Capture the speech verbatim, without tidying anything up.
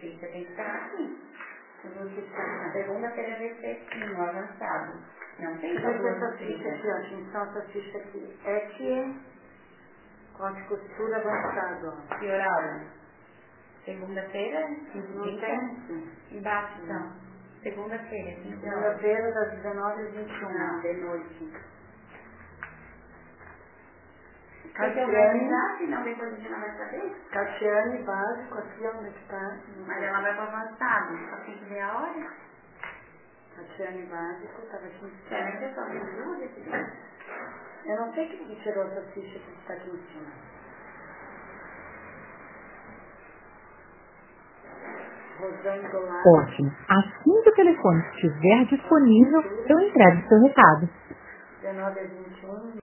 ficha tem que estar aqui. Segunda-feira vai ser aqui, no avançado. Não tem Deixa eu ver essa ficha aqui, ó. Atenção, essa ficha aqui. É que corte costura avançado, ó. Que horário? Segunda-feira? Não tem? Embaixo, então. Segunda-feira, quinze horas. Segunda-feira, das dezenove às vinte e uma. Não, de noite. Catiane, não, depois a gente não vai saber. Catiane, básico, aqui onde está. Mas ela vai para avançado, só tem que ver a hora. Catiane, básico, estava aqui em Será cima. que eu só tenho duas esse Eu não sei quem que tirou essa ficha que está aqui em cima. Rosane Goulart. Ótimo. Assim que o telefone estiver disponível, eu entrego seu recado. dezenove às vinte e uma.